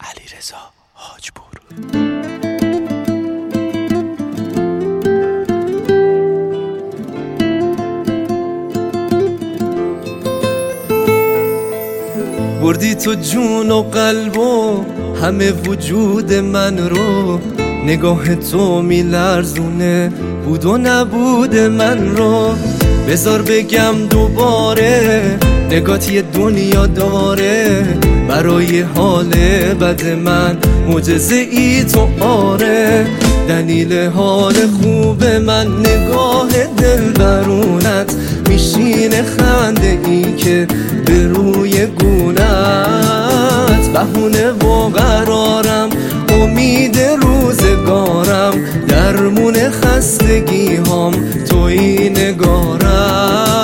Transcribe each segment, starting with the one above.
علیرضا حاجپور. بردی تو جون و قلب و همه وجود من رو، نگاه تو میلرزونه بود و نبود من رو. بذار بگم دوباره نگات یه دنیا داره، برای حال بد من معجزه ای تو آره. دلیل حال خوب من نگاه دلبرونت، میشینه خنده ای که به روی گونت. بهونه و قرارم امید روزگارم، درمون خستگی هام توی نگارم.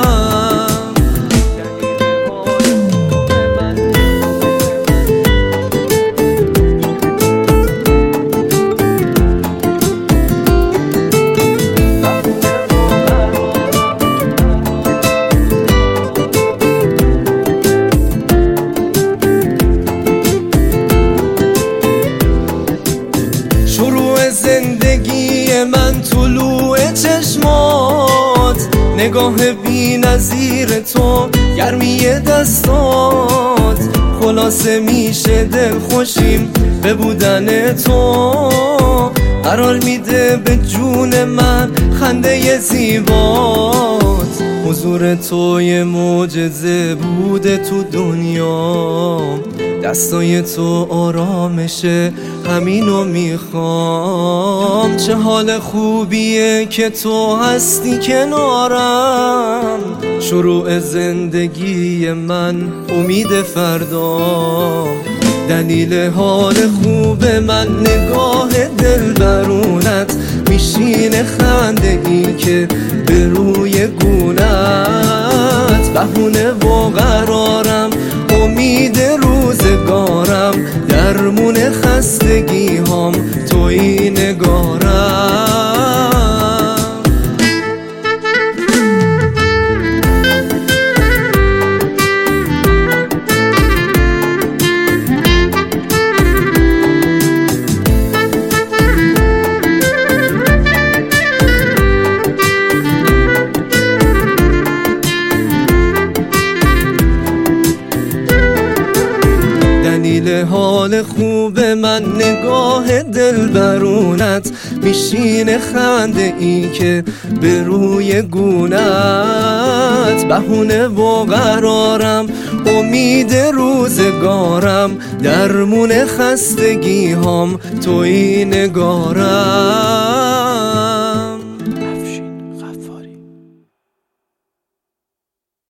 زندگی من طلوع چشمات، نگاه بی نظیر تو، گرمی دستات. خلاصه میشه دل خوشیم به بودن تو، قرار میده به جون من خنده زیبات. حضور توی معجزه بوده تو دنیا، دستای تو آرامشه همینو میخوام. چه حال خوبیه که تو هستی کنارم، شروع زندگی من امید فردا. دلیل حال خوب من نگاه دلبرونت، میشینه خنده ای که به روی گونت. بهونه و قرارم امید روزگارم، درمون خستگی هام توی نگارم. دلیل حال خوب من نگاه دلبرونت، میشینه خنده ای که به روی گونت. بهونه و قرارم امید روزگارم، درمون خستگی هام توی نگارم.